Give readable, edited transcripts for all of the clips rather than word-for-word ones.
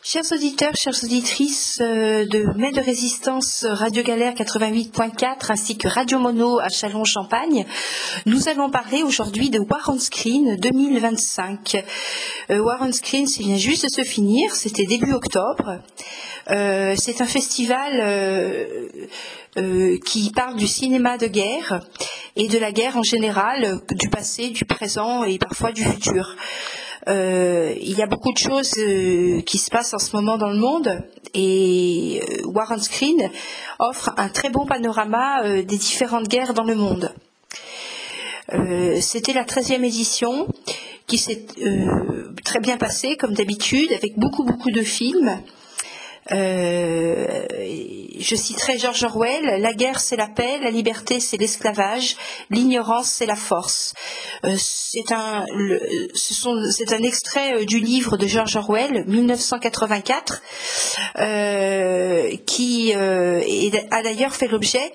Chers auditeurs, chères auditrices de Mai de Résistance Radio Galère 88.4 ainsi que Radio Mono à Châlons-Champagne, nous allons parler aujourd'hui de War on Screen 2025. War on Screen, c'est vient juste de se finir, c'était début octobre. C'est un festival qui parle du cinéma de guerre et de la guerre en général, du passé, du présent et parfois du futur. Il y a beaucoup de choses qui se passent en ce moment dans le monde et War on Screen offre un très bon panorama des différentes guerres dans le monde. C'était la 13e édition qui s'est très bien passée comme d'habitude avec beaucoup de films. Je citerai George Orwell, la guerre c'est la paix, la liberté c'est l'esclavage, l'ignorance c'est la force. C'est un extrait du livre de George Orwell, 1984, qui a d'ailleurs fait l'objet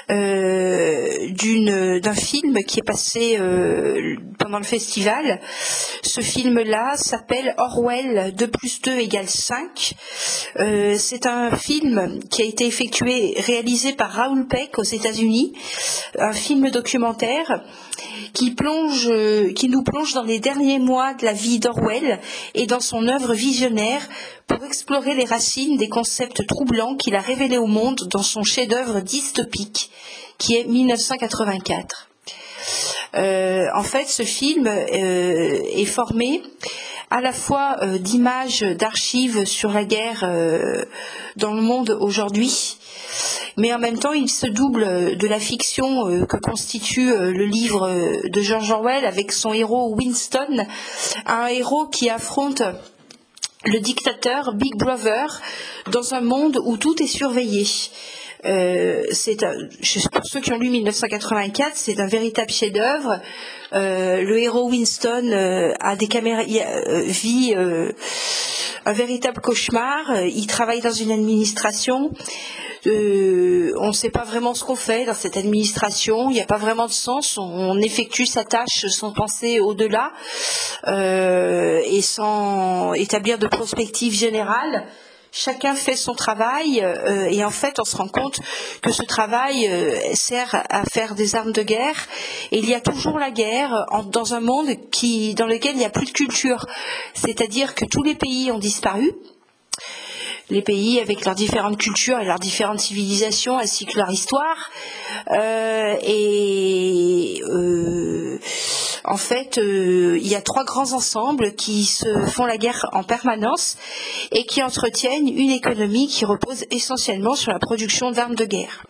d'un film qui est passé pendant le festival. Ce film-là s'appelle Orwell 2 + 2 = 5. C'est un film qui a été réalisé par Raoul Peck aux États-Unis, un film documentaire qui nous plonge dans les derniers mois de la vie d'Orwell et dans son œuvre visionnaire pour explorer les racines des concepts troublants qu'il a révélés au monde dans son chef-d'œuvre dystopique qui est 1984. En fait, ce film est formé à la fois d'images, d'archives sur la guerre dans le monde aujourd'hui, mais en même temps il se double de la fiction que constitue le livre de George Orwell avec son héros Winston, un héros qui affronte le dictateur Big Brother dans un monde où tout est surveillé. Pour ceux qui ont lu 1984, c'est un véritable chef-d'œuvre. Le héros Winston vit un véritable cauchemar. Il travaille dans une administration. On ne sait pas vraiment ce qu'on fait dans cette administration. Il n'y a pas vraiment de sens. On effectue sa tâche sans penser au-delà et sans établir de prospective générale. Chacun fait son travail et en fait on se rend compte que ce travail sert à faire des armes de guerre et il y a toujours la guerre dans un monde dans lequel il n'y a plus de culture, c'est-à-dire que tous les pays ont disparu. Les pays avec leurs différentes cultures et leurs différentes civilisations ainsi que leur histoire. En fait, il y a 3 grands ensembles qui se font la guerre en permanence et qui entretiennent une économie qui repose essentiellement sur la production d'armes de guerre.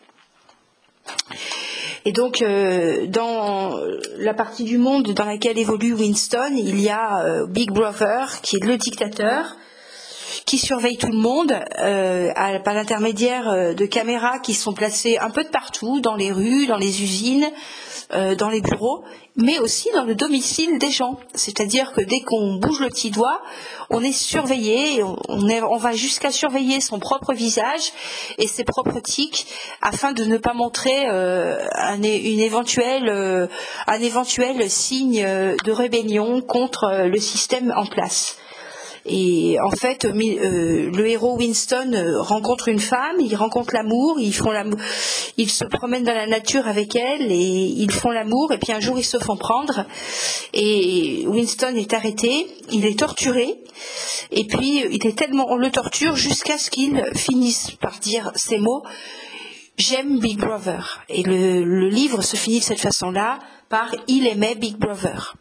Et donc, dans la partie du monde dans laquelle évolue Winston, il y a Big Brother, qui est le dictateur, qui surveille tout le monde par l'intermédiaire de caméras qui sont placées un peu de partout, dans les rues, dans les usines, dans les bureaux, mais aussi dans le domicile des gens. C'est-à-dire que dès qu'on bouge le petit doigt, on est surveillé, on va jusqu'à surveiller son propre visage et ses propres tics afin de ne pas montrer un éventuel signe de rébellion contre le système en place. Et en fait, le héros Winston rencontre une femme, il rencontre l'amour, il se promène dans la nature avec elle et ils font l'amour et puis un jour ils se font prendre et Winston est arrêté, il est torturé et puis on le torture jusqu'à ce qu'il finisse par dire ces mots: j'aime Big Brother. Et le livre se finit de cette façon-là par il aimait Big Brother.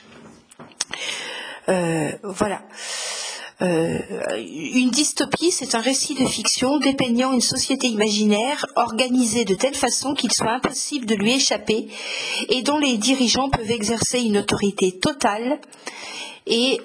Voilà. Une dystopie, c'est un récit de fiction dépeignant une société imaginaire organisée de telle façon qu'il soit impossible de lui échapper et dont les dirigeants peuvent exercer une autorité totale et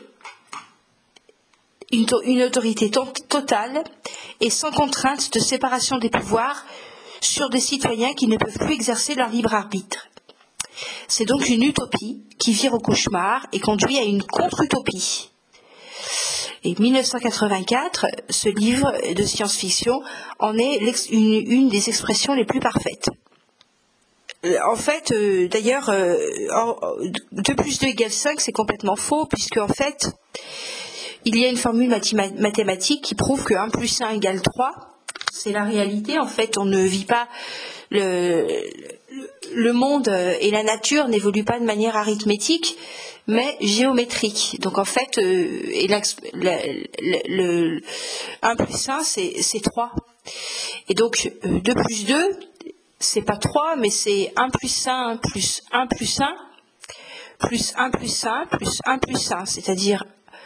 sans contrainte de séparation des pouvoirs sur des citoyens qui ne peuvent plus exercer leur libre arbitre. C'est donc une utopie qui vire au cauchemar et conduit à une contre-utopie. Et 1984, ce livre de science-fiction en est une des expressions les plus parfaites. En fait, d'ailleurs, 2 + 2 = 5, c'est complètement faux, puisque en fait, il y a une formule mathématique qui prouve que 1 plus 1 égale 3. C'est la réalité. En fait, on ne vit pas le monde et la nature n'évoluent pas de manière arithmétique, mais géométrique. Donc en fait, 1 plus 1, c'est 3. Et donc 2 plus 2, c'est pas 3, mais c'est 1 plus 1 plus 1 plus 1 plus 1 plus 1 plus 1 plus 1, c'est-à-dire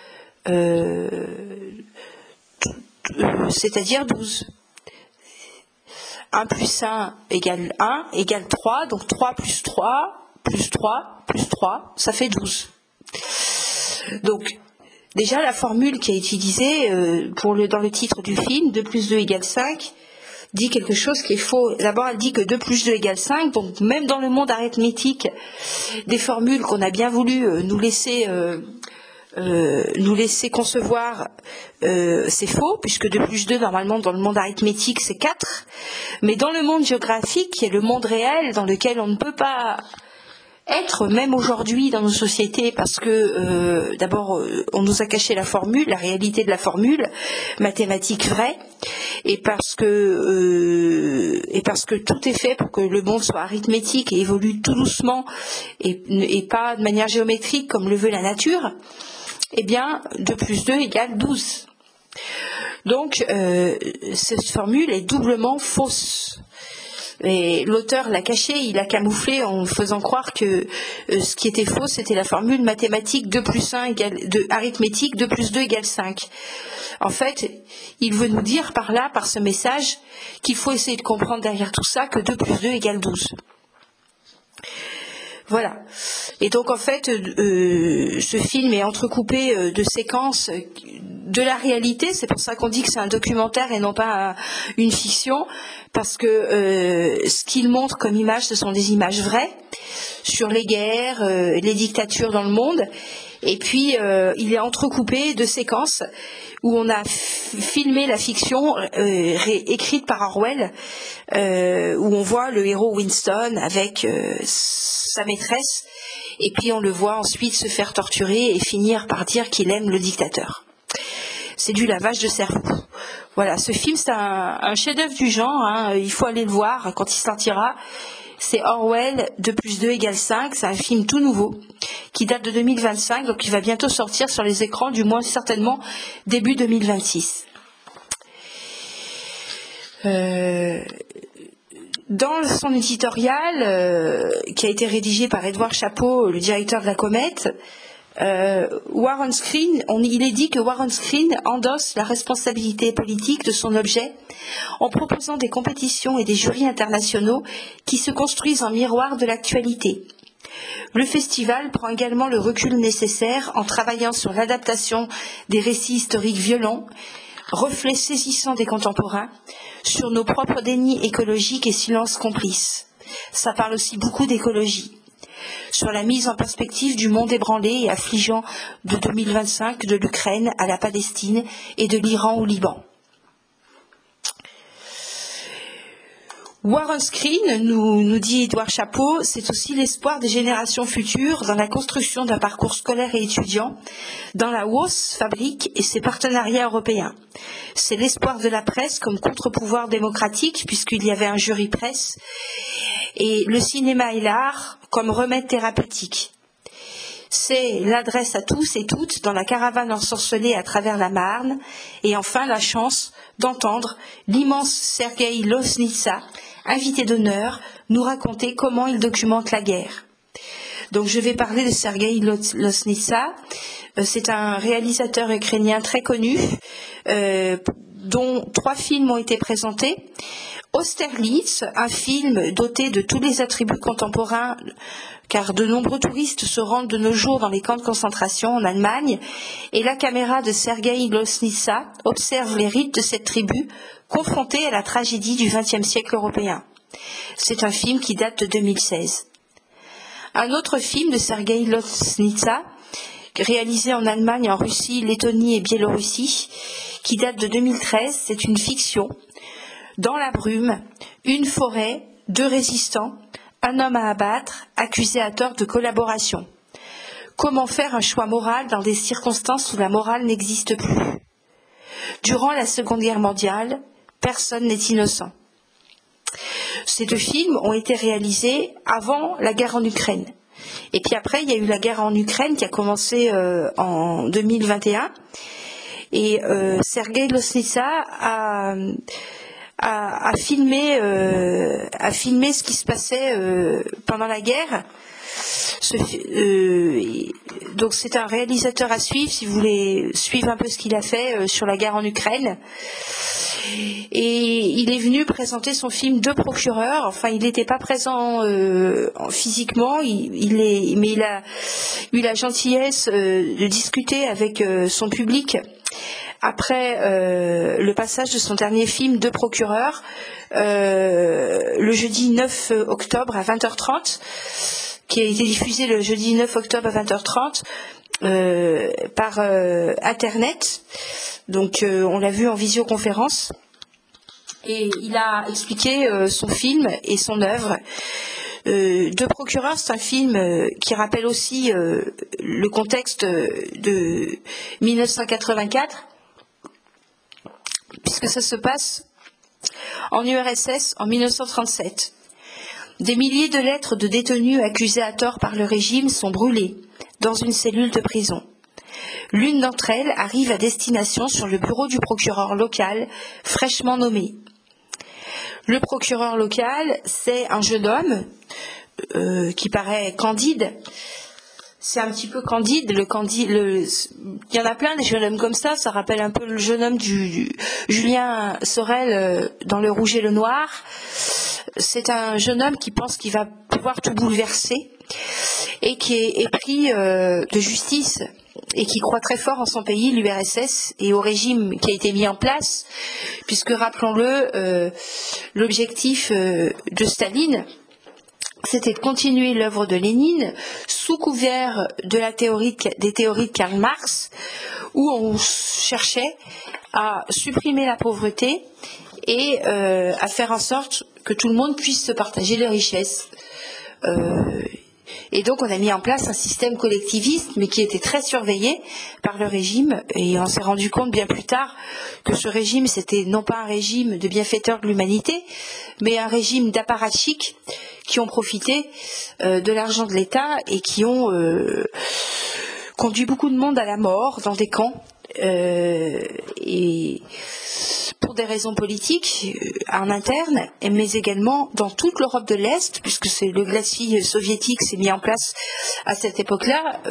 12. 1 plus 1 égale 1 égale 3, donc 3 plus 3 plus 3 plus 3, ça fait 12. Donc, déjà, la formule qui est utilisée dans le titre du film, 2 plus 2 égale 5, dit quelque chose qui est faux. D'abord, elle dit que 2 plus 2 égale 5, donc même dans le monde arithmétique, des formules qu'on a bien voulu nous laisser concevoir, c'est faux, puisque 2 plus 2, normalement, dans le monde arithmétique, c'est 4. Mais dans le monde géographique, qui est le monde réel, dans lequel on ne peut pas être, même aujourd'hui, dans nos sociétés, parce que, d'abord, on nous a caché la formule, la réalité de la formule, mathématique vraie, et parce que tout est fait pour que le monde soit arithmétique et évolue tout doucement, et pas de manière géométrique, comme le veut la nature. Eh bien, 2 plus 2 égale 12. Donc, cette formule est doublement fausse. Et l'auteur l'a caché, il l'a camouflé en faisant croire que ce qui était faux, c'était la formule mathématique 2 plus 1 arithmétique 2 plus 2 égale 5. En fait, il veut nous dire par ce message, qu'il faut essayer de comprendre derrière tout ça que 2 plus 2 égale 12. Voilà. Et donc en fait, ce film est entrecoupé de séquences de la réalité. C'est pour ça qu'on dit que c'est un documentaire et non pas une fiction, parce que ce qu'il montre comme images, ce sont des images vraies sur les guerres, les dictatures dans le monde. Et puis il est entrecoupé de séquences où on a filmé la fiction écrite par Orwell, où on voit le héros Winston avec sa maîtresse, et puis on le voit ensuite se faire torturer et finir par dire qu'il aime le dictateur. C'est du lavage de cerveau. Voilà, ce film, c'est un chef-d'œuvre du genre, hein, il faut aller le voir quand il sortira. C'est Orwell, 2 plus 2 égale 5, c'est un film tout nouveau, qui date de 2025, donc il va bientôt sortir sur les écrans, du moins certainement début 2026. Dans son éditorial, qui a été rédigé par Edouard Chapeau, le directeur de la Comète, Warren Screen, il est dit que Warren Screen endosse la responsabilité politique de son objet en proposant des compétitions et des jurys internationaux qui se construisent en miroir de l'actualité. Le festival prend également le recul nécessaire en travaillant sur l'adaptation des récits historiques violents, reflets saisissants des contemporains, sur nos propres dénis écologiques et silences complices. Ça parle aussi beaucoup d'écologie, sur la mise en perspective du monde ébranlé et affligeant de 2025, de l'Ukraine à la Palestine et de l'Iran au Liban. Warren Screen, nous dit Edouard Chapeau, c'est aussi l'espoir des générations futures dans la construction d'un parcours scolaire et étudiant, dans la hausse fabrique et ses partenariats européens. C'est l'espoir de la presse comme contre-pouvoir démocratique, puisqu'il y avait un jury presse, et le cinéma et l'art comme remède thérapeutique. C'est l'adresse à tous et toutes dans la caravane ensorcelée à travers la Marne, et enfin la chance d'entendre l'immense Sergueï Loznitsa, invité d'honneur, nous raconter comment il documente la guerre. Donc je vais parler de Sergueï Loznitsa. C'est un réalisateur ukrainien très connu, dont 3 films ont été présentés. Austerlitz, un film doté de tous les attributs contemporains, car de nombreux touristes se rendent de nos jours dans les camps de concentration en Allemagne, et la caméra de Sergueï Loznitsa observe les rites de cette tribu, confrontée à la tragédie du XXe siècle européen. C'est un film qui date de 2016. Un autre film de Sergueï Loznitsa, réalisé en Allemagne, en Russie, Lettonie et Biélorussie, qui date de 2013, c'est une fiction. Dans la brume, une forêt, 2 résistants, un homme à abattre, accusé à tort de collaboration. Comment faire un choix moral dans des circonstances où la morale n'existe plus? Durant la Seconde Guerre mondiale, personne n'est innocent. Ces deux films ont été réalisés avant la guerre en Ukraine. Et puis après, il y a eu la guerre en Ukraine qui a commencé en 2021. Et Sergueï Loznitsa a filmé ce qui se passait pendant la guerre. Donc c'est un réalisateur à suivre si vous voulez suivre un peu ce qu'il a fait sur la guerre en Ukraine. Et il est venu présenter son film Deux procureurs. Enfin, il n'était pas présent physiquement, mais il a eu la gentillesse de discuter avec son public après le passage de son dernier film Deux procureurs, le jeudi 9 octobre à 20h30, qui a été diffusé le jeudi 9 octobre à 20h30 par Internet. Donc on l'a vu en visioconférence. Et il a expliqué son film et son œuvre. Deux procureurs, c'est un film qui rappelle aussi le contexte de 1984, puisque ça se passe en URSS en 1937. Des milliers de lettres de détenus accusés à tort par le régime sont brûlées dans une cellule de prison. L'une d'entre elles arrive à destination sur le bureau du procureur local, fraîchement nommé. Le procureur local, c'est un jeune homme qui paraît candide. C'est un petit peu candide. Il y en a plein des jeunes hommes comme ça. Ça rappelle un peu le jeune homme du Julien Sorel dans Le Rouge et le Noir. C'est un jeune homme qui pense qu'il va pouvoir tout bouleverser et qui est épris de justice et qui croit très fort en son pays, l'URSS, et au régime qui a été mis en place, puisque, rappelons-le, l'objectif de Staline, c'était de continuer l'œuvre de Lénine sous couvert de des théories de Karl Marx, où on cherchait à supprimer la pauvreté et à faire en sorte que tout le monde puisse se partager les richesses. Et donc on a mis en place un système collectiviste, mais qui était très surveillé par le régime, et on s'est rendu compte bien plus tard que ce régime, c'était non pas un régime de bienfaiteurs de l'humanité, mais un régime d'apparatchiks qui ont profité de l'argent de l'État et qui ont conduit beaucoup de monde à la mort dans des camps, et pour des raisons politiques en interne, mais également dans toute l'Europe de l'Est, puisque c'est le glacis soviétique s'est mis en place à cette époque-là,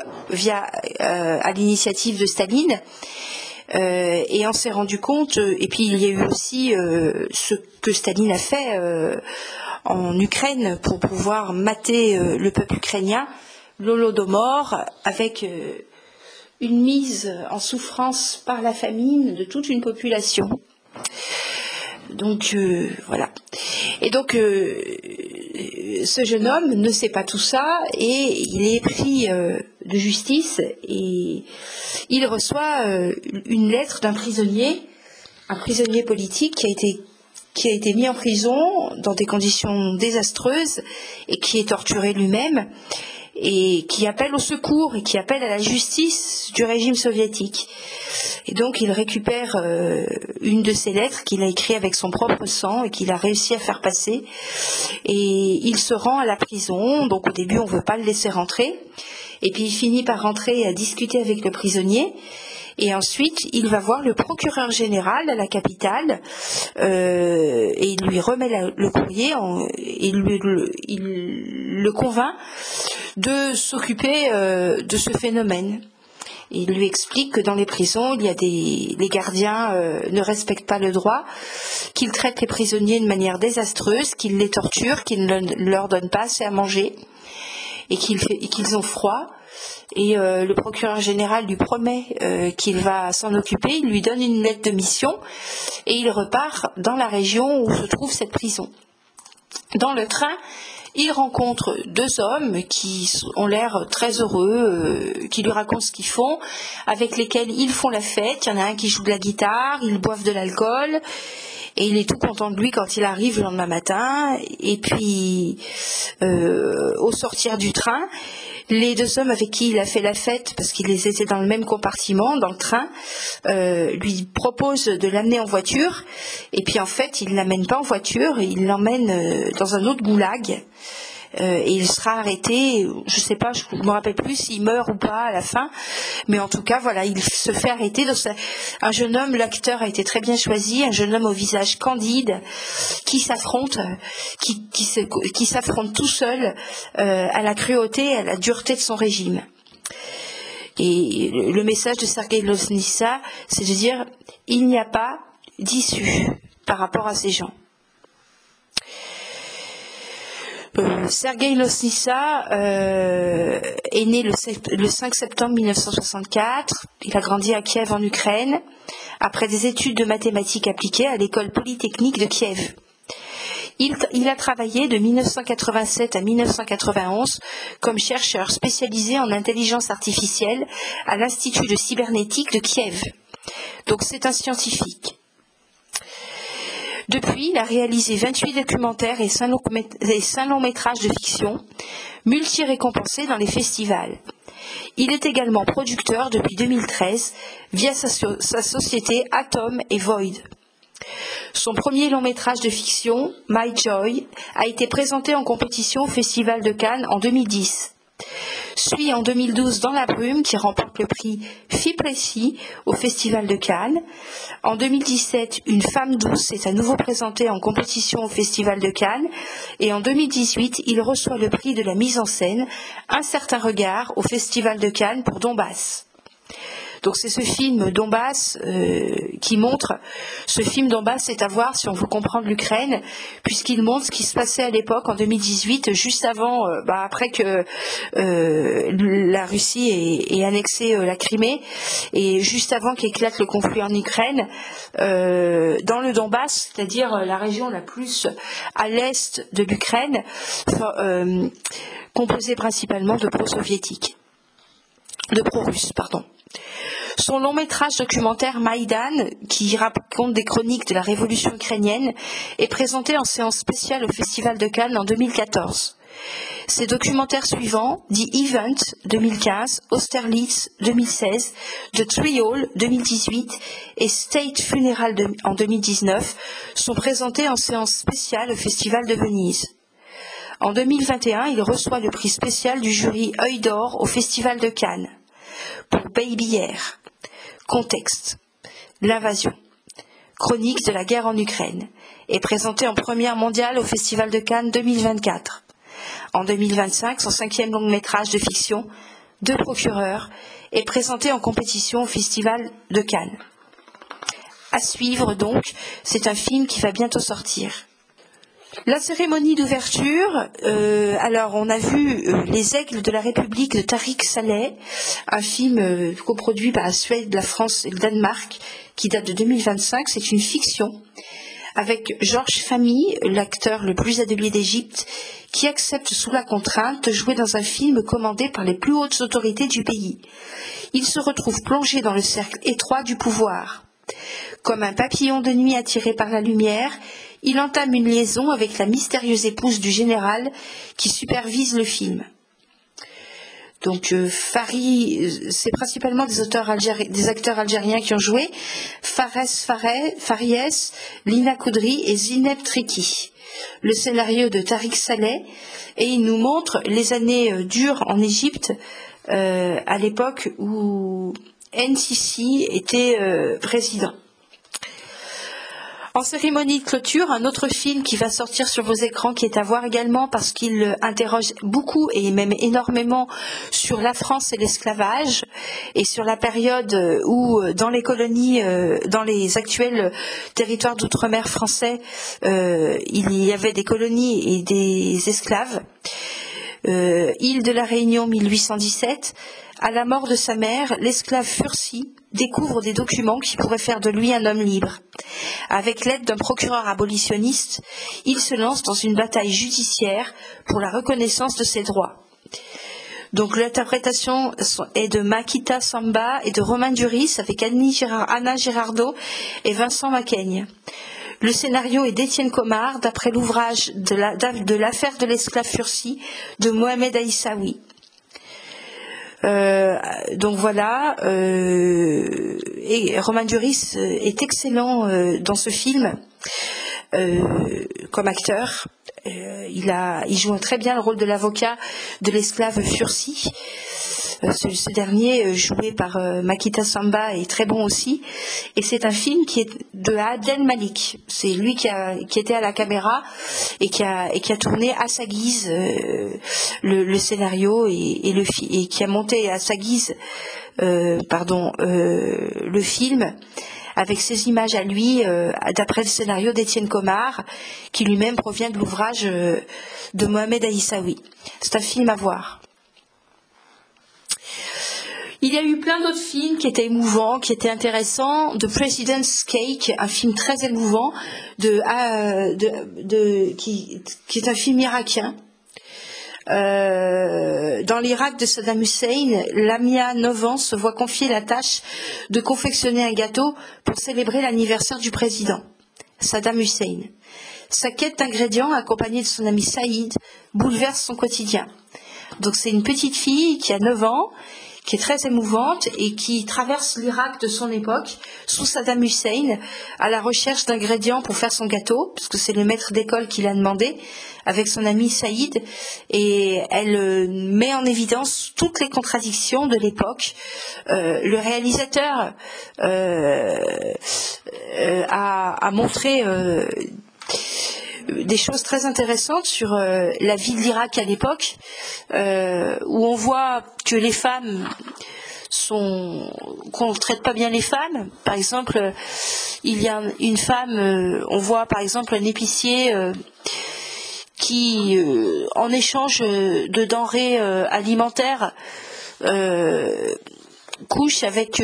à l'initiative de Staline. Et on s'est rendu compte, et puis il y a eu aussi ce que Staline a fait en Ukraine pour pouvoir mater le peuple ukrainien, l'Holodomor, avec une mise en souffrance par la famine de toute une population. Donc voilà. Et donc ce jeune homme ne sait pas tout ça et il est pris de justice et il reçoit une lettre d'un prisonnier, un prisonnier politique qui a été mis en prison dans des conditions désastreuses et qui est torturé lui-même, et qui appelle au secours et qui appelle à la justice du régime soviétique. Et donc il récupère une de ces lettres qu'il a écrites avec son propre sang et qu'il a réussi à faire passer, et il se rend à la prison. Donc au début on ne veut pas le laisser rentrer, et puis il finit par rentrer et à discuter avec le prisonnier. Et ensuite, il va voir le procureur général à la capitale et il lui remet le courrier et il le convainc de s'occuper de ce phénomène. Il lui explique que dans les prisons, les gardiens ne respectent pas le droit, qu'ils traitent les prisonniers de manière désastreuse, qu'ils les torturent, qu'ils ne leur donnent pas assez à manger et qu'ils ont froid. Et le procureur général lui promet qu'il va s'en occuper, il lui donne une lettre de mission et il repart dans la région où se trouve cette prison. Dans le train, il rencontre deux hommes qui ont l'air très heureux, qui lui racontent ce qu'ils font, avec lesquels ils font la fête. Il y en a un qui joue de la guitare, ils boivent de l'alcool. Et il est tout content de lui quand il arrive le lendemain matin. Et puis, au sortir du train, Les deux hommes avec qui il a fait la fête, parce qu'ils étaient dans le même compartiment, dans le train, lui proposent de l'amener en voiture. Et puis en fait, il ne l'amène pas en voiture, il l'emmène dans un autre goulag. Et il sera arrêté, je sais pas, je me rappelle plus s'il meurt ou pas à la fin, mais en tout cas voilà, il se fait arrêter. Donc un jeune homme, l'acteur a été très bien choisi, un jeune homme au visage candide qui s'affronte, qui s'affronte tout seul à la cruauté et à la dureté de son régime. Et le message de Sergueï Loznitsa, c'est de dire il n'y a pas d'issue par rapport à ces gens. Sergueï Loznitsa est né le 5 septembre 1964. Il a grandi à Kiev en Ukraine, après des études de mathématiques appliquées à l'école polytechnique de Kiev. Il a travaillé de 1987 à 1991 comme chercheur spécialisé en intelligence artificielle à l'Institut de cybernétique de Kiev. Donc c'est un scientifique. Depuis, il a réalisé 28 documentaires et 5 longs métrages de fiction, multi-récompensés dans les festivals. Il est également producteur depuis 2013 via sa société Atom et Void. Son premier long métrage de fiction, My Joy, a été présenté en compétition au Festival de Cannes en 2010. Suit en 2012 Dans la brume qui remporte le prix Fipresci au Festival de Cannes. En 2017, Une femme douce est à nouveau présentée en compétition au Festival de Cannes. Et en 2018, il reçoit le prix de la mise en scène Un certain regard au Festival de Cannes pour Donbass. Donc c'est ce film Donbass qui montre, ce film Donbass est à voir si on veut comprendre l'Ukraine, puisqu'il montre ce qui se passait à l'époque en 2018, juste avant, après que la Russie ait annexé la Crimée, et juste avant qu'éclate le conflit en Ukraine, dans le Donbass, c'est-à-dire la région la plus à l'est de l'Ukraine, composée principalement de pro-soviétiques, de pro-russes, pardon. Son long métrage documentaire Maïdan, qui raconte des chroniques de la révolution ukrainienne, est présenté en séance spéciale au Festival de Cannes en 2014. Ses documentaires suivants, The Event 2015, Austerlitz 2016, The Trial 2018 et State Funeral en 2019, sont présentés en séance spéciale au Festival de Venise. En 2021, il reçoit le prix spécial du jury Œil d'Or au Festival de Cannes pour Baby Air. Contexte. L'invasion. Chronique de la guerre en Ukraine. Est présenté en première mondiale au Festival de Cannes 2024. En 2025, son 5e long métrage de fiction, Deux procureurs, est présenté en compétition au Festival de Cannes. À suivre donc, c'est un film qui va bientôt sortir. La cérémonie d'ouverture, alors on a vu Les Aigles de la République de Tariq Saleh, un film coproduit par la Suède, la France et le Danemark, qui date de 2025. C'est une fiction avec Georges Fahmy, l'acteur le plus adulé d'Égypte, qui accepte sous la contrainte de jouer dans un film commandé par les plus hautes autorités du pays. Il se retrouve plongé dans le cercle étroit du pouvoir. Comme un papillon de nuit attiré par la lumière, il entame une liaison avec la mystérieuse épouse du général qui supervise le film. Donc c'est principalement des acteurs algériens qui ont joué, Faries, Lina Koudri et Zineb Triki. Le scénario de Tariq Saleh, et il nous montre les années dures en Égypte à l'époque où NCC était président. En cérémonie de clôture, un autre film qui va sortir sur vos écrans, qui est à voir également parce qu'il interroge beaucoup et même énormément sur la France et l'esclavage et sur la période où dans les colonies, dans les actuels territoires d'outre-mer français, il y avait des colonies et des esclaves. Île de la Réunion 1817, à la mort de sa mère, l'esclave Furcy découvre des documents qui pourraient faire de lui un homme libre. Avec l'aide d'un procureur abolitionniste, il se lance dans une bataille judiciaire pour la reconnaissance de ses droits. Donc l'interprétation est de Makita Samba et de Romain Duris avec Anna Girardot et Vincent Macaigne. Le scénario est d'Étienne Comard, d'après l'ouvrage de l'affaire de l'esclave Furcy de Mohamed Aïssaoui. Donc voilà, et Romain Duris est excellent dans ce film comme acteur. Il joue très bien le rôle de l'avocat de l'esclave Fursi. Ce dernier, joué par Makita Samba, est très bon aussi. Et c'est un film qui est de Adel Malik. C'est lui qui était à la caméra et qui a tourné à sa guise le scénario et qui a monté à sa guise le film avec ses images à lui, d'après le scénario d'Étienne Comard, qui lui-même provient de l'ouvrage de Mohamed Aïssaoui. C'est un film à voir. Il y a eu plein d'autres films qui étaient émouvants, qui étaient intéressants. The President's Cake, un film très émouvant, qui est un film irakien. Dans l'Irak de Saddam Hussein, Lamia, 9 ans, se voit confier la tâche de confectionner un gâteau pour célébrer l'anniversaire du président, Saddam Hussein. Sa quête d'ingrédients, accompagnée de son ami Saïd, bouleverse son quotidien. Donc c'est une petite fille qui a 9 ans, qui est très émouvante et qui traverse l'Irak de son époque, sous Saddam Hussein, à la recherche d'ingrédients pour faire son gâteau, parce que c'est le maître d'école qui l'a demandé, avec son ami Saïd, et elle met en évidence toutes les contradictions de l'époque. Le réalisateur a montré des choses très intéressantes sur la vie de l'Irak à l'époque, où on voit que les femmes qu'on ne traite pas bien les femmes. Par exemple, il y a une femme, on voit par exemple un épicier qui, en échange de denrées alimentaires, couche avec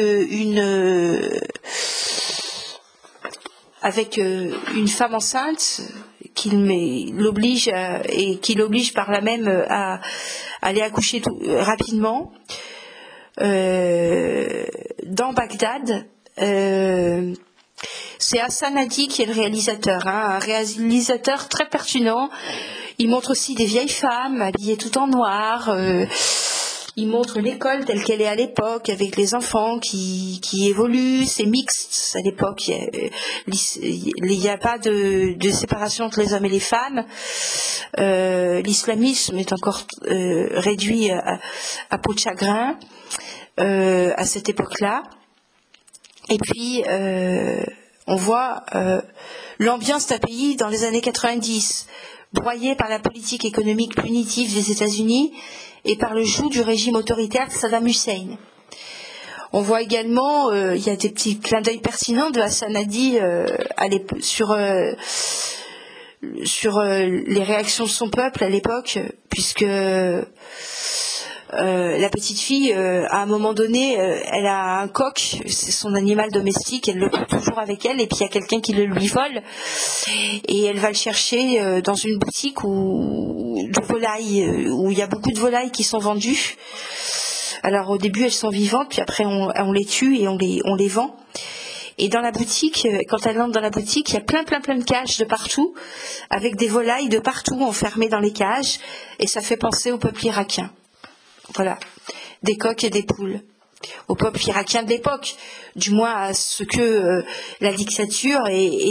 une femme enceinte qui l'oblige par là même à aller accoucher rapidement. Dans Bagdad, c'est Hassan Hadi qui est le réalisateur, un réalisateur très pertinent. Il montre aussi des vieilles femmes habillées tout en noir. Il montre l'école telle qu'elle est à l'époque, avec les enfants qui évoluent. C'est mixte à l'époque. Il n'y a pas de séparation entre les hommes et les femmes. L'islamisme est encore réduit à peau de chagrin à cette époque-là. Et puis, on voit l'ambiance d'un pays dans les années 90, broyé par la politique économique punitive des États-Unis et par le joug du régime autoritaire de Saddam Hussein. On voit également, il y a des petits clins d'œil pertinents de Hassan Hadi sur les réactions de son peuple à l'époque, puisque la petite fille, à un moment donné, elle a un coq, c'est son animal domestique, elle le prend toujours avec elle, et puis il y a quelqu'un qui le lui vole, et elle va le chercher dans une boutique où il y a beaucoup de volailles qui sont vendues. Alors au début elles sont vivantes, puis après on les tue et on les vend. Et dans la boutique, quand elle entre dans la boutique, il y a plein de cages de partout, avec des volailles de partout enfermées dans les cages, et ça fait penser au peuple irakien. Voilà, des coqs et des poules, au peuple irakien de l'époque, du moins à ce que la dictature et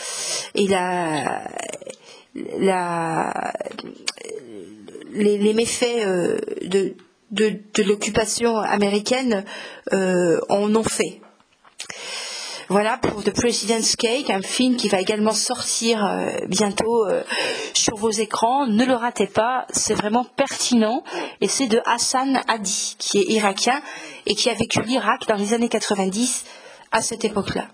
les méfaits de l'occupation américaine en ont fait. Voilà pour The President's Cake, un film qui va également sortir bientôt sur vos écrans. Ne le ratez pas, c'est vraiment pertinent. Et c'est de Hassan Hadi, qui est irakien et qui a vécu l'Irak dans les années 90 à cette époque-là.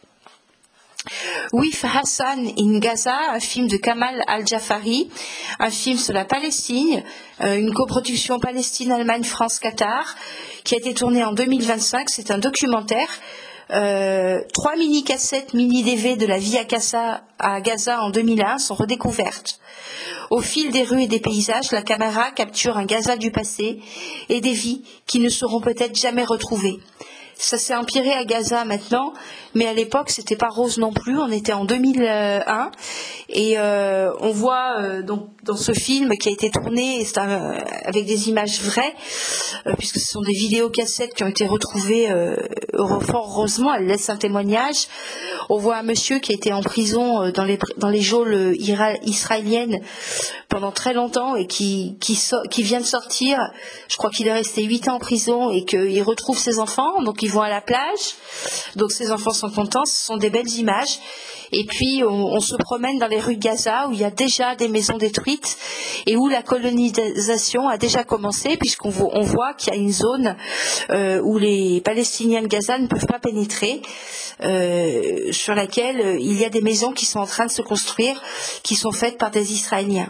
With Hassan in Gaza, un film de Kamal Al-Jafari, un film sur la Palestine, une coproduction Palestine-Allemagne-France-Qatar, qui a été tourné en 2025. C'est un documentaire. 3 mini-cassettes mini-DV de la vie à Gaza en 2001 sont redécouvertes. Au fil des rues et des paysages, la caméra capture un Gaza du passé et des vies qui ne seront peut-être jamais retrouvées. Ça s'est empiré à Gaza maintenant, mais à l'époque c'était pas rose non plus. On était en 2001 et on voit donc dans ce film qui a été tourné avec des images vraies, puisque ce sont des vidéocassettes qui ont été retrouvées fort heureusement. Elles laissent un témoignage. On voit un monsieur qui a été en prison dans les geôles israéliennes pendant très longtemps et qui vient de sortir. Je crois qu'il est resté 8 ans en prison et qu'il retrouve ses enfants. Donc ils vont à la plage. Donc ses enfants sont contents. Ce sont des belles images. Et puis on se promène dans les rues de Gaza où il y a déjà des maisons détruites et où la colonisation a déjà commencé, puisqu'on voit qu'il y a une zone où les Palestiniens de Gaza ne peuvent pas pénétrer, sur laquelle il y a des maisons qui sont en train de se construire, qui sont faites par des Israéliens.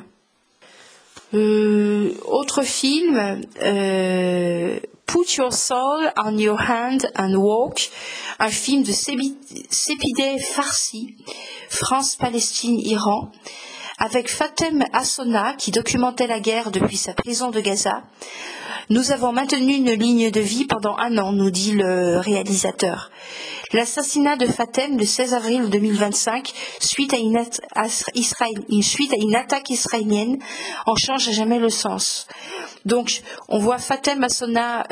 Autre film, Put Your Soul on Your Hand and Walk, un film de Sepideh Farsi, France-Palestine-Iran, avec Fatem Hassona qui documentait la guerre depuis sa prison de Gaza. Nous avons maintenu une ligne de vie pendant 1 an, nous dit le réalisateur. L'assassinat de Fatem le 16 avril 2025, suite à une attaque israélienne, en change à jamais le sens. Donc, on voit Fatem Hassona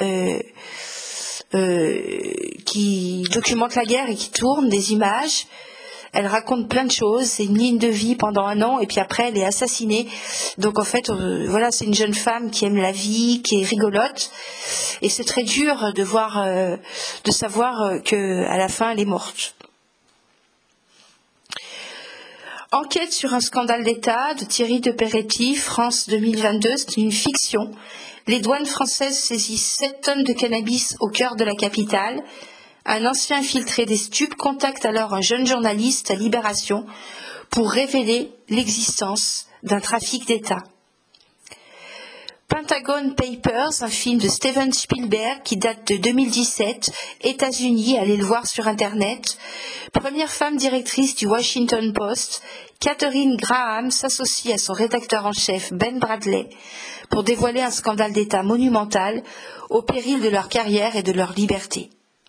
qui documente la guerre et qui tourne des images. Elle raconte plein de choses, c'est une ligne de vie pendant 1 an et puis après elle est assassinée. Donc en fait, voilà, c'est une jeune femme qui aime la vie, qui est rigolote. Et c'est très dur de savoir que à la fin elle est morte. Enquête sur un scandale d'État de Thierry de Peretti, France 2022, c'est une fiction. Les douanes françaises saisissent 7 tonnes de cannabis au cœur de la capitale. Un ancien infiltré des stupes contacte alors un jeune journaliste à Libération pour révéler l'existence d'un trafic d'État. Pentagon Papers, un film de Steven Spielberg qui date de 2017, États-Unis, allez le voir sur Internet. Première femme directrice du Washington Post, Catherine Graham s'associe à son rédacteur en chef Ben Bradley pour dévoiler un scandale d'État monumental au péril de leur carrière et de leur liberté.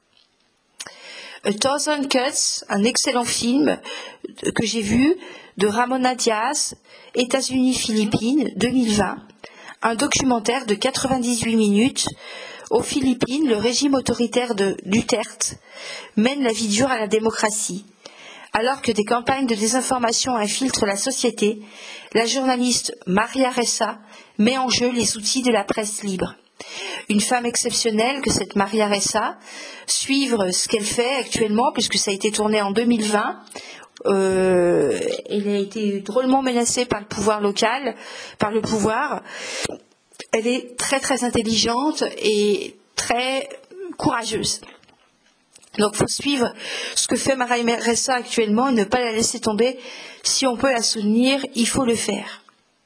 A Thousand Cuts, un excellent film que j'ai vu de Ramona Diaz, États-Unis-Philippines, 2020. Un documentaire de 98 minutes. Aux Philippines, le régime autoritaire de Duterte mène la vie dure à la démocratie. Alors que des campagnes de désinformation infiltrent la société, la journaliste Maria Ressa met en jeu les outils de la presse libre. Une femme exceptionnelle que cette Maria Ressa, suivre ce qu'elle fait actuellement, puisque ça a été tourné en 2020. Elle a été drôlement menacée par le pouvoir local, par le pouvoir. Elle est très très intelligente et très courageuse. Donc il faut suivre ce que fait Maria Ressa actuellement et ne pas la laisser tomber. Si on peut la soutenir, il faut le faire.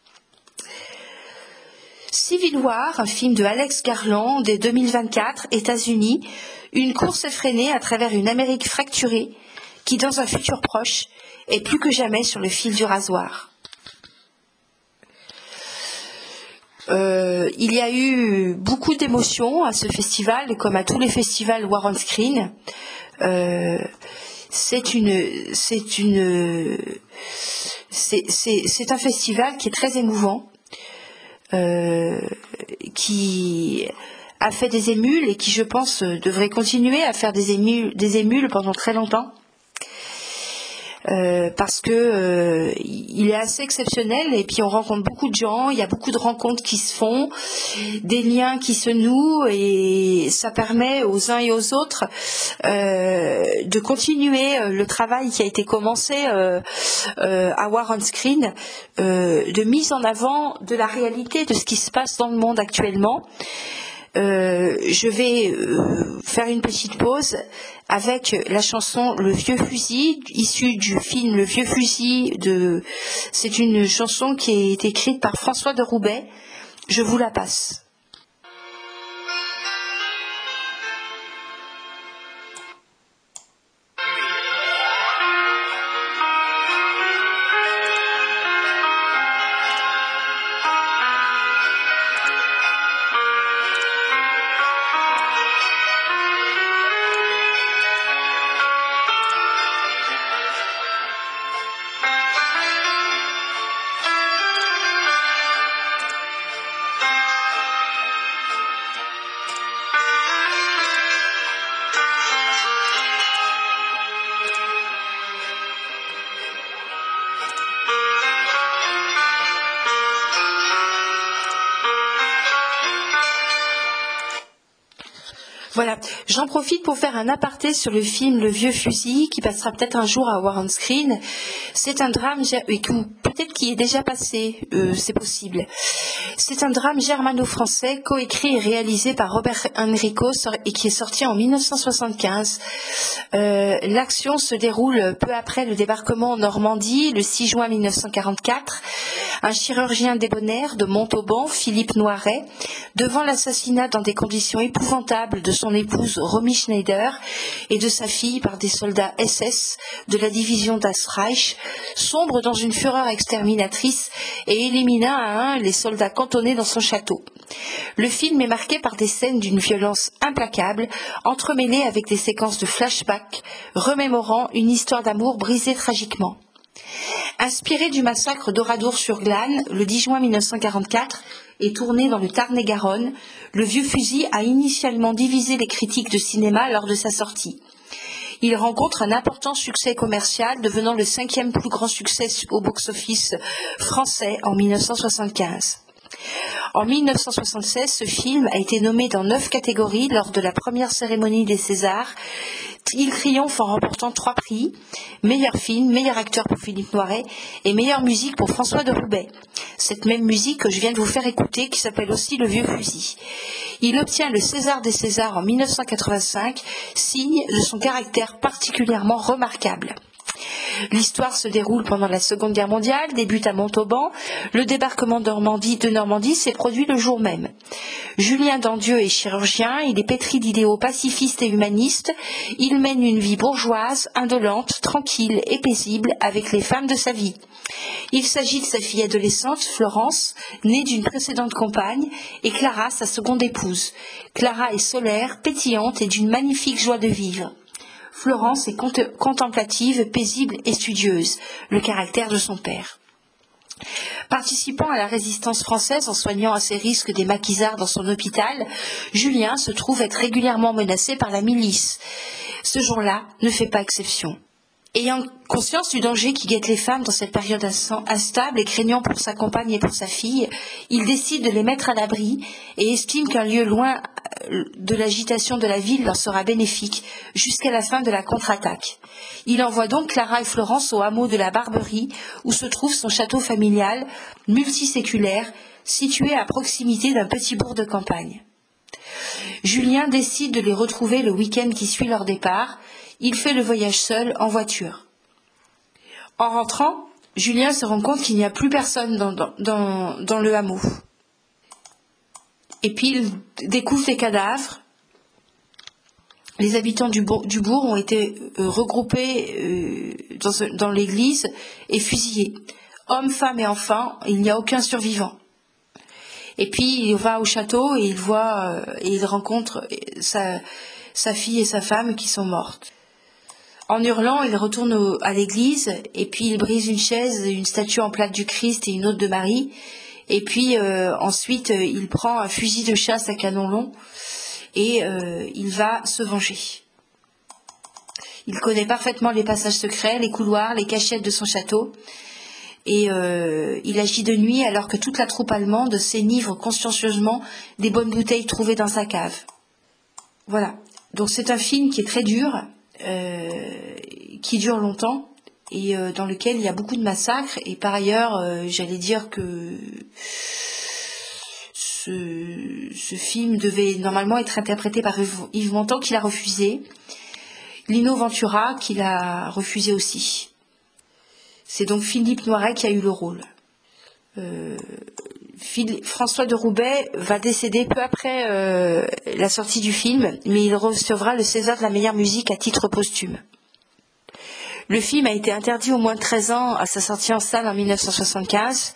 Civil War, un film de Alex Garland de 2024, États-Unis, une course effrénée à travers une Amérique fracturée qui, dans un futur proche, est plus que jamais sur le fil du rasoir. Il y a eu beaucoup d'émotions à ce festival, comme à tous les festivals War on Screen. C'est un festival qui est très émouvant. Qui a fait des émules et qui, je pense, devrait continuer à faire des émules pendant très longtemps. Parce que il est assez exceptionnel et puis on rencontre beaucoup de gens, il y a beaucoup de rencontres qui se font, des liens qui se nouent et ça permet aux uns et aux autres de continuer le travail qui a été commencé à War on Screen, de mise en avant de la réalité de ce qui se passe dans le monde actuellement. Je vais faire une petite pause avec la chanson Le Vieux Fusil, issue du film Le Vieux Fusil. C'est une chanson qui est écrite par François de Roubaix. Je vous la passe. Voilà, j'en profite pour faire un aparté sur le film Le Vieux Fusil qui passera peut-être un jour à voir on screen. C'est un drame, peut-être qu'il est déjà passé, c'est possible. C'est un drame germano-français coécrit et réalisé par Robert Enrico et qui est sorti en 1975. L'action se déroule peu après le débarquement en Normandie, le 6 juin 1944. Un chirurgien débonnaire de Montauban, Philippe Noiret, devant l'assassinat dans des conditions épouvantables de son épouse Romy Schneider et de sa fille par des soldats SS de la division Das Reich, sombre dans une fureur exterminatrice et élimina à un les soldats cantonnés dans son château. Le film est marqué par des scènes d'une violence implacable, entremêlées avec des séquences de flashback, remémorant une histoire d'amour brisée tragiquement. Inspiré du massacre d'Oradour-sur-Glane, le 10 juin 1944, et tourné dans le Tarn-et-Garonne, Le Vieux Fusil a initialement divisé les critiques de cinéma lors de sa sortie. Il rencontre un important succès commercial, devenant le 5e plus grand succès au box-office français en 1975. En 1976, ce film a été nommé dans 9 catégories lors de la première cérémonie des Césars. Il triomphe en remportant 3 prix, meilleur film, meilleur acteur pour Philippe Noiret et meilleure musique pour François de Roubaix. Cette même musique que je viens de vous faire écouter, qui s'appelle aussi Le Vieux Fusil. Il obtient le César des Césars en 1985, signe de son caractère particulièrement remarquable. L'histoire se déroule pendant la Seconde Guerre mondiale, débute à Montauban. Le débarquement de Normandie s'est produit le jour même. Julien Dandieu est chirurgien, il est pétri d'idéaux pacifistes et humanistes. Il mène une vie bourgeoise, indolente, tranquille et paisible avec les femmes de sa vie. Il s'agit de sa fille adolescente, Florence, née d'une précédente compagne, et Clara, sa seconde épouse. Clara est solaire, pétillante et d'une magnifique joie de vivre. Florence est contemplative, paisible et studieuse, le caractère de son père. Participant à la résistance française en soignant à ses risques des maquisards dans son hôpital, Julien se trouve être régulièrement menacé par la milice. Ce jour-là ne fait pas exception. Ayant conscience du danger qui guette les femmes dans cette période instable et craignant pour sa compagne et pour sa fille, il décide de les mettre à l'abri et estime qu'un lieu loin de l'agitation de la ville leur sera bénéfique jusqu'à la fin de la contre-attaque. Il envoie donc Clara et Florence au hameau de la Barberie où se trouve son château familial multiséculaire situé à proximité d'un petit bourg de campagne. Julien décide de les retrouver le week-end qui suit leur départ. Il fait le voyage seul, en voiture. En rentrant, Julien se rend compte qu'il n'y a plus personne dans le hameau. Et puis il découvre des cadavres. Les habitants du bourg ont été regroupés dans l'église et fusillés. Hommes, femmes et enfants, il n'y a aucun survivant. Et puis il va au château et il rencontre sa fille et sa femme qui sont mortes. En hurlant, il retourne à l'église et puis il brise une chaise, une statue en plâtre du Christ et une autre de Marie. Et puis ensuite, il prend un fusil de chasse à canon long et il va se venger. Il connaît parfaitement les passages secrets, les couloirs, les cachettes de son château. Et il agit de nuit alors que toute la troupe allemande s'énivre consciencieusement des bonnes bouteilles trouvées dans sa cave. Voilà. Donc c'est un film qui est très dur. Qui dure longtemps et dans lequel il y a beaucoup de massacres et par ailleurs j'allais dire que ce film devait normalement être interprété par Yves Montand qui l'a refusé, Lino Ventura qui l'a refusé aussi. C'est donc Philippe Noiret qui a eu le rôle. François de Roubaix va décéder peu après la sortie du film, mais il recevra le César de la meilleure musique à titre posthume. Le film a été interdit aux moins de 13 ans à sa sortie en salle en 1975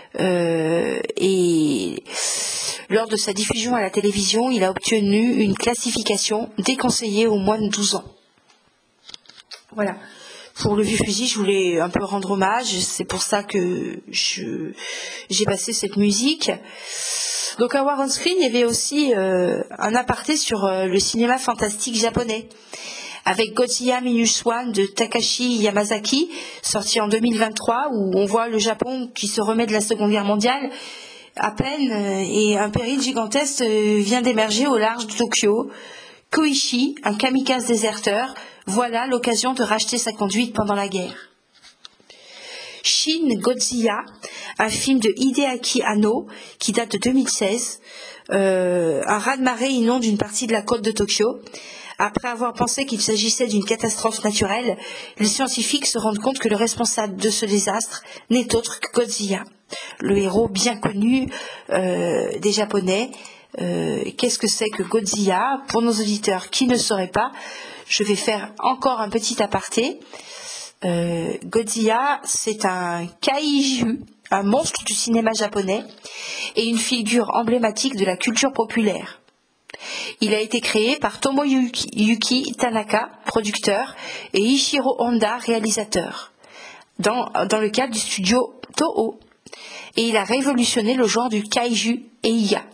et lors de sa diffusion à la télévision, il a obtenu une classification déconseillée aux moins de 12 ans. Voilà. Pour Le Vieux Fusil, je voulais un peu rendre hommage, c'est pour ça que j'ai passé cette musique. Donc à War on Screen, il y avait aussi un aparté sur le cinéma fantastique japonais, avec Godzilla Minus One de Takashi Yamazaki, sorti en 2023, où on voit le Japon qui se remet de la Seconde Guerre mondiale à peine, et un péril gigantesque vient d'émerger au large de Tokyo, Koichi, un kamikaze déserteur, voilà l'occasion de racheter sa conduite pendant la guerre. Shin Godzilla, un film de Hideaki Anno qui date de 2016. Un raz-de-marée inonde une partie de la côte de Tokyo. Après avoir pensé qu'il s'agissait d'une catastrophe naturelle, les scientifiques se rendent compte que le responsable de ce désastre n'est autre que Godzilla, le héros bien connu des Japonais. Qu'est-ce que c'est que Godzilla? Pour nos auditeurs qui ne sauraient pas, je vais faire encore un petit aparté. Godzilla, c'est un kaiju, un monstre du cinéma japonais et une figure emblématique de la culture populaire. Il a été créé par Tomoyuki Tanaka, producteur, et Ichiro Honda, réalisateur, dans le cadre du studio Toho. Et il a révolutionné le genre du kaiju eiga.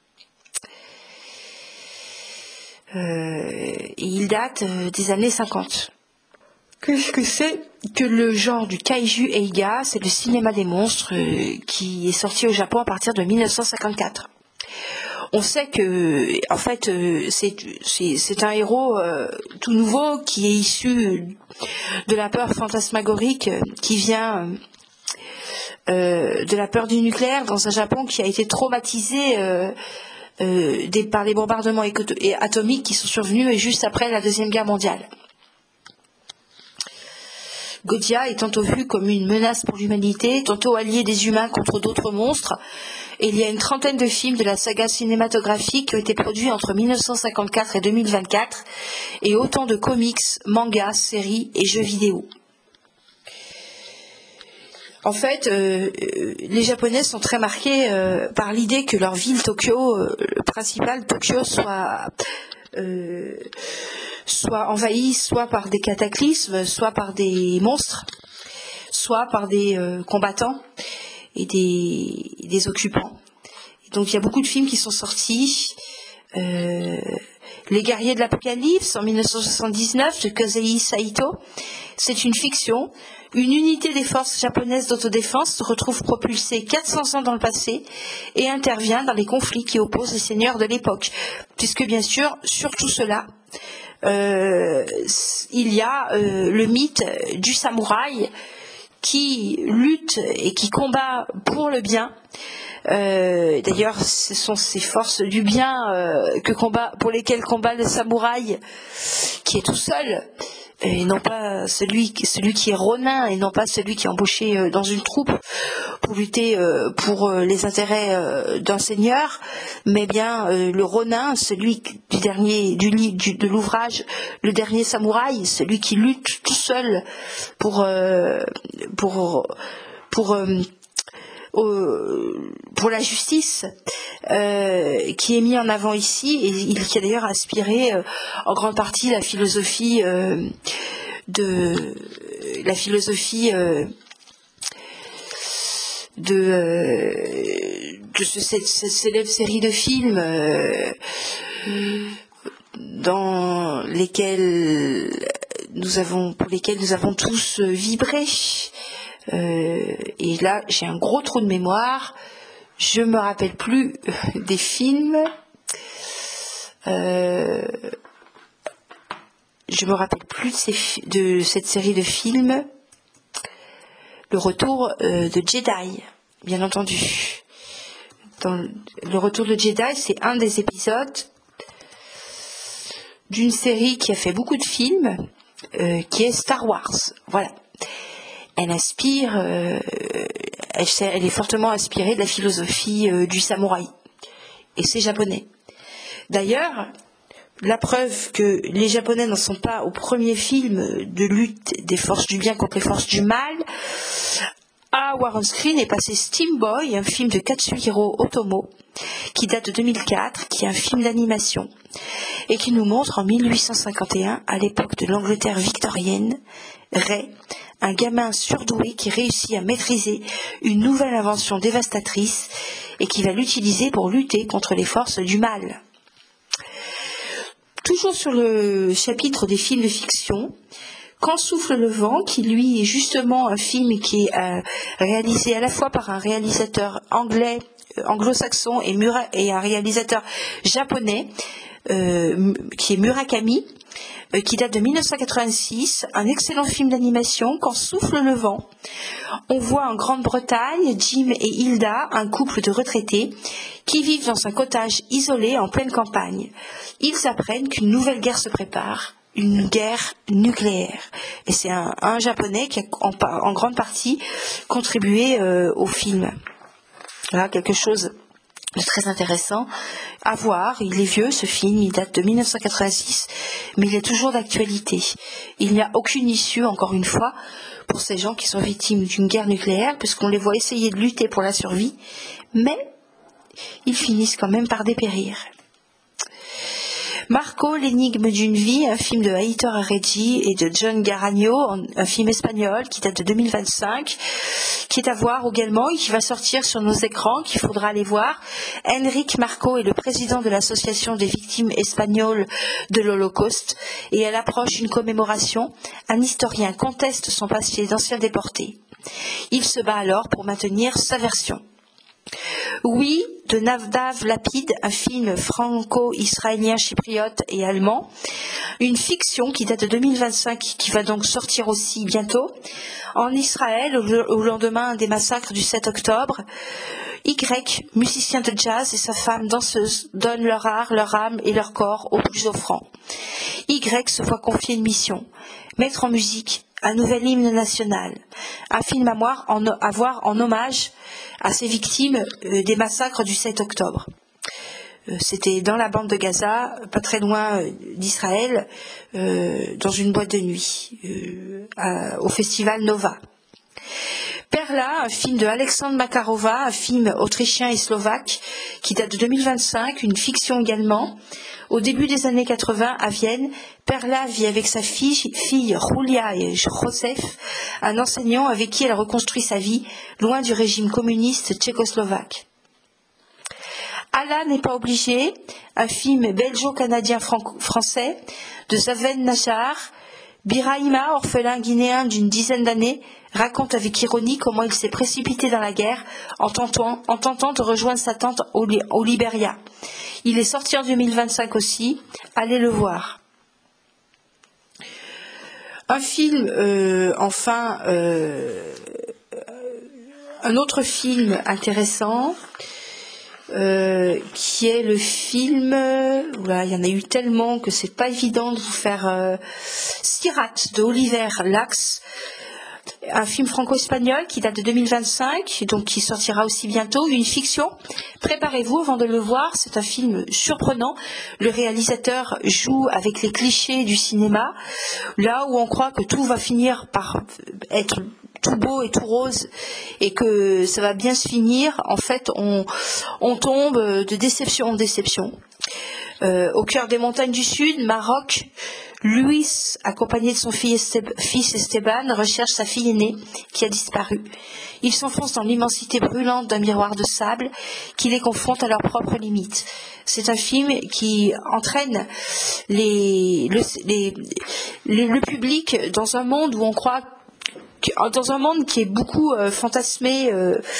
Et il date des années 50. Qu'est-ce que c'est que le genre du kaiju eiga? C'est le cinéma des monstres qui est sorti au Japon à partir de 1954. On sait que, en fait, c'est un héros tout nouveau qui est issu de la peur fantasmagorique qui vient de la peur du nucléaire dans un Japon qui a été traumatisé par les bombardements atomiques qui sont survenus juste après la Deuxième Guerre mondiale. Godzilla est tantôt vu comme une menace pour l'humanité, tantôt allié des humains contre d'autres monstres. Et il y a une trentaine de films de la saga cinématographique qui ont été produits entre 1954 et 2024, et autant de comics, mangas, séries et jeux vidéo. En fait, les Japonais sont très marqués par l'idée que leur ville Tokyo, principale Tokyo, soit envahie soit par des cataclysmes, soit par des monstres, soit par des combattants et des occupants. Et donc il y a beaucoup de films qui sont sortis. Les guerriers de l'Apocalypse en 1979 de Kazei Saito, c'est une fiction. Une unité des forces japonaises d'autodéfense se retrouve propulsée 400 ans dans le passé et intervient dans les conflits qui opposent les seigneurs de l'époque. Puisque bien sûr, sur tout cela, il y a le mythe du samouraï qui lutte et qui combat pour le bien. D'ailleurs, ce sont ces forces du bien pour lesquelles combat le samouraï qui est tout seul, et non pas celui qui est ronin, et non pas celui qui est embauché dans une troupe pour lutter pour les intérêts d'un seigneur, mais bien le ronin, celui de l'ouvrage Le Dernier Samouraï, celui qui lutte tout seul pour la justice, qui est mis en avant ici, et qui a d'ailleurs inspiré en grande partie la philosophie de cette célèbre série de films pour lesquels nous avons tous vibré. Et là, j'ai un gros trou de mémoire. Je me rappelle plus des films. Je me rappelle plus de cette série de films. Le retour de Jedi, bien entendu. Le retour de Jedi, c'est un des épisodes d'une série qui a fait beaucoup de films, qui est Star Wars. Voilà. Elle est fortement inspirée de la philosophie du samouraï. Et c'est japonais. D'ailleurs, la preuve que les Japonais n'en sont pas au premier film de lutte des forces du bien contre les forces du mal, à War Screen est passé Steam Boy, un film de Katsuhiro Otomo, qui date de 2004, qui est un film d'animation, et qui nous montre en 1851, à l'époque de l'Angleterre victorienne, Ray, un gamin surdoué qui réussit à maîtriser une nouvelle invention dévastatrice et qui va l'utiliser pour lutter contre les forces du mal. Toujours sur le chapitre des films de fiction, Quand souffle le vent, qui lui est justement un film qui est réalisé à la fois par un réalisateur anglais, anglo-saxon et un réalisateur japonais qui est Murakami, qui date de 1986, un excellent film d'animation. Quand souffle le vent, on voit en Grande-Bretagne Jim et Hilda, un couple de retraités qui vivent dans un cottage isolé en pleine campagne. Ils apprennent qu'une nouvelle guerre se prépare, une guerre nucléaire. Et c'est un japonais qui a en grande partie contribué au film. Voilà, quelque chose de très intéressant à voir. Il est vieux, ce film, il date de 1986, mais il est toujours d'actualité. Il n'y a aucune issue, encore une fois, pour ces gens qui sont victimes d'une guerre nucléaire, puisqu'on les voit essayer de lutter pour la survie, mais ils finissent quand même par dépérir. Marco, l'énigme d'une vie, un film de Aitor Arregui et de John Garagno, un film espagnol qui date de 2025, qui est à voir également et qui va sortir sur nos écrans, qu'il faudra aller voir. Enrique Marco est le président de l'association des victimes espagnoles de l'Holocauste, et à l'approche d'une commémoration, un historien conteste son passé d'ancien déporté. Il se bat alors pour maintenir sa version. Oui, de Nadav Lapid, un film franco-israélien, chypriote et allemand. Une fiction qui date de 2025, qui va donc sortir aussi bientôt. En Israël, au lendemain des massacres du 7 octobre, Y, musicien de jazz, et sa femme danseuse donnent leur art, leur âme et leur corps aux plus offrants. Y se voit confier une mission, mettre en musique un nouvel hymne national, un film à voir en hommage à ces victimes des massacres du 7 octobre. C'était dans la bande de Gaza, pas très loin d'Israël, dans une boîte de nuit, au festival Nova. Perla, un film de Alexandre Makarova, un film autrichien et slovaque qui date de 2025, une fiction également. Au début des années 80, à Vienne, Perla vit avec sa fille Julia et Josef, un enseignant avec qui elle reconstruit sa vie, loin du régime communiste tchécoslovaque. Allah n'est pas obligé, un film belgeo-canadien-français de Zaven Nachar. Birahima, orphelin guinéen d'une dizaine d'années, raconte avec ironie comment il s'est précipité dans la guerre en tentant de rejoindre sa tante au Libéria. Il est sorti en 2025 aussi, allez le voir. Un film, un autre film intéressant, qui est le film, il y en a eu tellement que c'est pas évident de vous faire Sirat de Oliver Lax, un film franco-espagnol qui date de 2025, donc qui sortira aussi bientôt, une fiction. Préparez-vous avant de le voir, c'est un film surprenant. Le réalisateur joue avec les clichés du cinéma, là où on croit que tout va finir par être tout beau et tout rose et que ça va bien se finir. En fait, on tombe de déception en déception. Au cœur des montagnes du Sud, Maroc, Luis, accompagné de son fils Esteban, recherche sa fille aînée qui a disparu. Ils s'enfoncent dans l'immensité brûlante d'un miroir de sable qui les confronte à leurs propres limites. C'est un film qui entraîne le public dans un monde où on croit, dans un monde qui est beaucoup fantasmé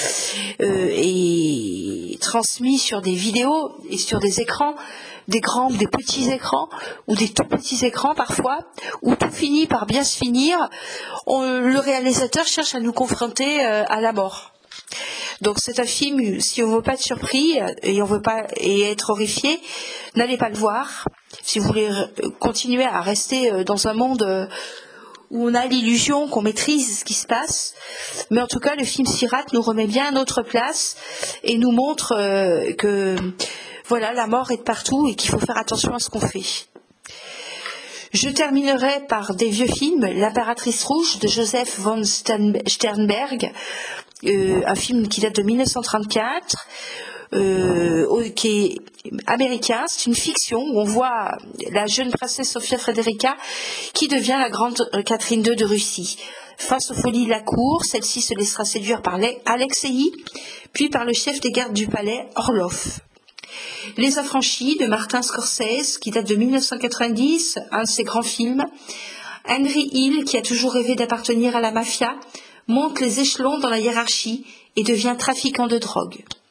et transmis sur des vidéos et sur des écrans, des grands, des petits écrans ou des tout petits écrans parfois, où tout finit par bien se finir. Le réalisateur cherche à nous confronter à la mort. Donc c'est un film, si on ne veut pas être surpris et on veut pas être horrifié, n'allez pas le voir. Si vous voulez continuer à rester dans un monde où on a l'illusion qu'on maîtrise ce qui se passe. Mais en tout cas, le film Sirat nous remet bien à notre place et nous montre que voilà, la mort est de partout et qu'il faut faire attention à ce qu'on fait. Je terminerai par des vieux films, L'Impératrice Rouge de Joseph von Sternberg, un film qui date de 1934, qui est américain. C'est une fiction où on voit la jeune princesse Sofia Frederica qui devient la grande Catherine II de Russie. Face aux folies de la cour, celle-ci se laissera séduire par Alexei, puis par le chef des gardes du palais, Orlov. Les Affranchis de Martin Scorsese, qui date de 1990, un de ses grands films. Henry Hill, qui a toujours rêvé d'appartenir à la mafia, monte les échelons dans la hiérarchie et devient trafiquant de drogue.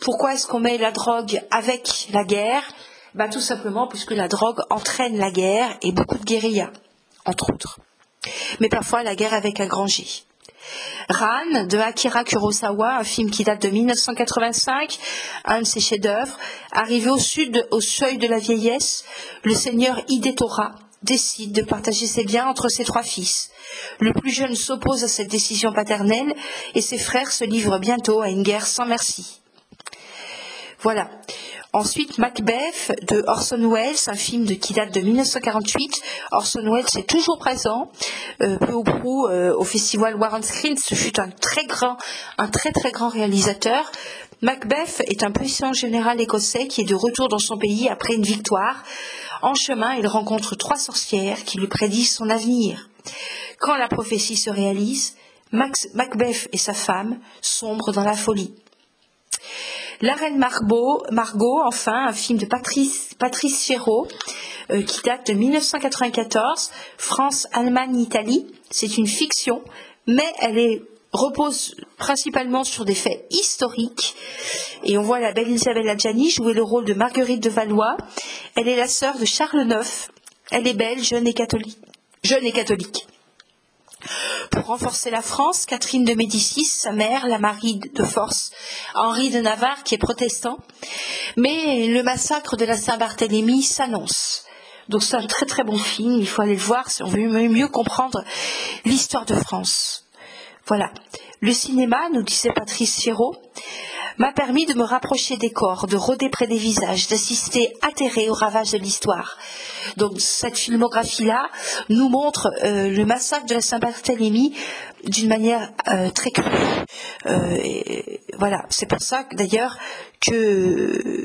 Pourquoi est-ce qu'on met la drogue avec la guerre? Tout simplement puisque la drogue entraîne la guerre et beaucoup de guérillas, entre autres. Mais parfois la guerre avec un grand G. Ran de Akira Kurosawa, un film qui date de 1985, un de ses chefs-d'œuvre. Arrivé au sud, au seuil de la vieillesse, le seigneur Hidetora décide de partager ses biens entre ses 3 fils. Le plus jeune s'oppose à cette décision paternelle et ses frères se livrent bientôt à une guerre sans merci. Voilà. Ensuite, Macbeth de Orson Welles, un film qui date de 1948. Orson Welles est toujours présent, peu ou prou, au festival Warren Screen. Ce fut un très très grand réalisateur. Macbeth est un puissant général écossais qui est de retour dans son pays après une victoire. En chemin, il rencontre 3 sorcières qui lui prédisent son avenir. Quand la prophétie se réalise, Macbeth et sa femme sombrent dans la folie. La reine Margot, enfin, un film de Patrice Chéreau, qui date de 1994, France, Allemagne, Italie. C'est une fiction, mais elle repose principalement sur des faits historiques. Et on voit la belle Isabelle Adjani jouer le rôle de Marguerite de Valois. Elle est la sœur de Charles IX. Elle est belle, jeune et catholique. Pour renforcer la France, Catherine de Médicis, sa mère, la marie de force Henri de Navarre, qui est protestant. Mais le massacre de la Saint-Barthélemy s'annonce. Donc c'est un très très bon film, il faut aller le voir si on veut mieux comprendre l'histoire de France. Voilà. Le cinéma, nous disait Patrice Chéreau, m'a permis de me rapprocher des corps, de rôder près des visages, d'assister atterré aux ravages de l'histoire. Donc cette filmographie-là nous montre le massacre de la Saint-Barthélemy d'une manière très crue. Voilà, c'est pour ça que d'ailleurs que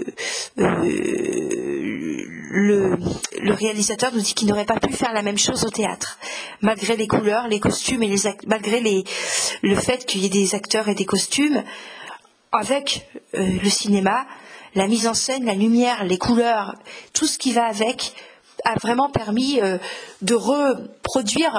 le réalisateur nous dit qu'il n'aurait pas pu faire la même chose au théâtre, malgré les couleurs, les costumes et malgré le fait qu'il y ait des acteurs et des costumes. Avec le cinéma, la mise en scène, la lumière, les couleurs, tout ce qui va avec, a vraiment permis de reproduire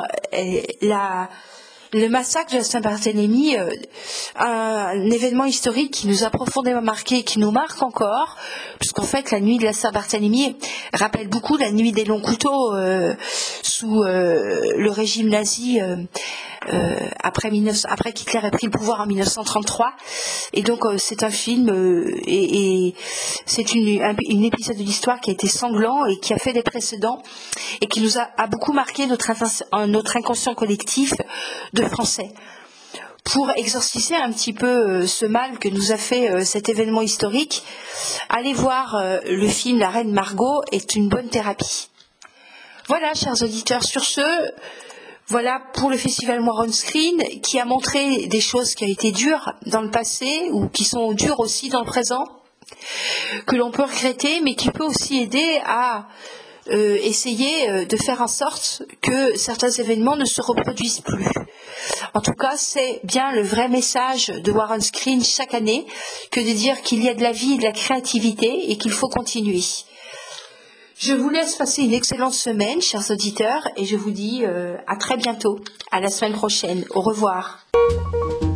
le massacre de la Saint-Barthélemy, un événement historique qui nous a profondément marqué, qui nous marque encore, puisqu'en fait la nuit de la Saint-Barthélemy rappelle beaucoup la nuit des longs couteaux sous le régime nazi après qu'Hitler ait pris le pouvoir en 1933. Et donc c'est un film et c'est une épisode de l'histoire qui a été sanglant et qui a fait des précédents et qui nous a beaucoup marqué notre inconscient collectif de Français. Pour exorciser un petit peu ce mal que nous a fait cet événement historique, allez voir le film La Reine Margot est une bonne thérapie. Voilà, chers auditeurs, sur ce, voilà pour le festival Warren Screen qui a montré des choses qui ont été dures dans le passé ou qui sont dures aussi dans le présent, que l'on peut regretter, mais qui peut aussi aider à essayer de faire en sorte que certains événements ne se reproduisent plus. En tout cas, c'est bien le vrai message de Warren Screen chaque année que de dire qu'il y a de la vie et de la créativité et qu'il faut continuer. Je vous laisse passer une excellente semaine, chers auditeurs, et je vous dis à très bientôt, à la semaine prochaine. Au revoir.